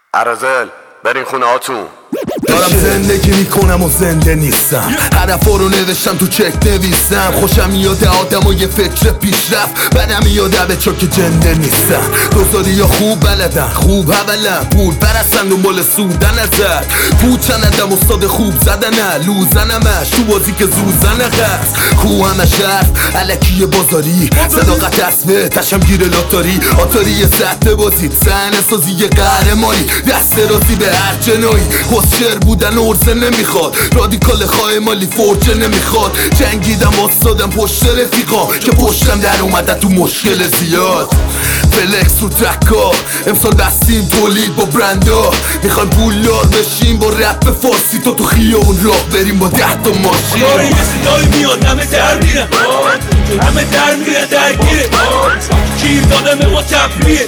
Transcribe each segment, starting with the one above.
ارازل برین خونه هاتون. دارم زندگی میکنم و زنده نیستم. هدفا رو نوشتم تو چک نویسم. خوشم میاد آدم و یه فکر پیشرفت، بدم میاد به چاک جنده نیستم. دوزاری یا خوب بلدن، خوب حولن، پول برسن دنبال سودن ازد. پوچندم استاد خوب زدنه، لوزنمش تو بازی که زوزنه هست. خو همه شرف علکی بازاری، صداقت اسبه تشمگیر لاتاری. آتاری سخت بازی، صحنه سازی قهرمانی، دست رازی به هر جنایی. خسشر بودن ارزه نمیخواد، رادیکال خواه مالی فرجه نمیخواد. جنگیدم واسدادم پشت رفیقا که پشتم در اومده تو مشکل زیاد. فلکس رو ترکا امسال بستیم تولید با برندا. میخوایم پولدار بشیم با رپ فارسی، تو خیابون راه بریم با 10 تا ماشین. داری صدای میاد همه در میرن، همه در میرن درگیره. گیر دادم ما تفریه،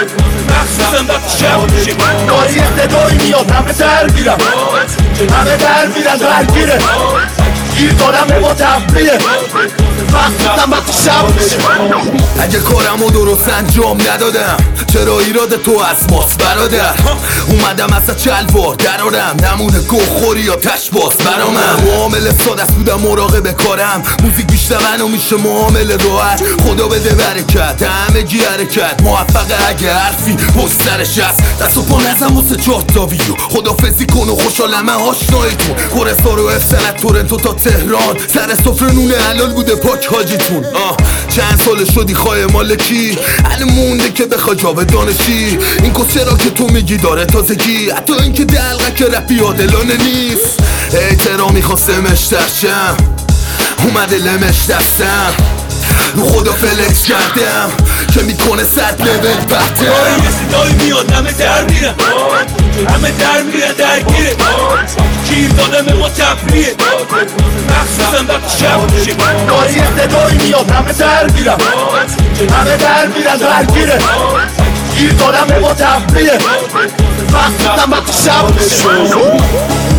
مخصوصا وقتی شب میشه. داری صدای میاد همه در میرن، همه در میرن درگیره. گیر دادم ما تفریه، مخصوصا وقتی شب میشه. اگه کارمو درست انجام ندادم چرا ایراد تو از ماست برادر؟ اومدم از چلوار درارم، نمونه گوخوری یا تشباس برامم. معامل سادست بودم مراقب کارم، موزیک بیشتر منو میشه معامل راحت. خدا بده برکت همگی حرکت، موفقه اگه حرفی پشترش هست. دست و پا نزم واسه 4 تا ویو، خدافزی کن و خوشحالم آشناییتون. کورستار و افسنت تورنتو تا تهران، سر سفره نون حلال بوده پاک حاجیتون. چند سال شدی خواه مالکی، الان مونده که بخوا جاودانشی. این کسچرا که تو میگی داره تازگی، حتی این که دلقه که رپی عادلانه نیست. احترامی خواستمش درشم، اومده لمش دستم. رو خدا فلکس کردم که میکنه 100 لول بهتر. یه صدای میاد همه در میرن، همه در میرن درگیره. گیر دادم ما تفریه، مخصوصا وقتی شب میشه. داری صدای میاد همه در میرن، همه در میرن درگیره. گیر دادم ما تفریه، مخصوصا وقتی شب میشه.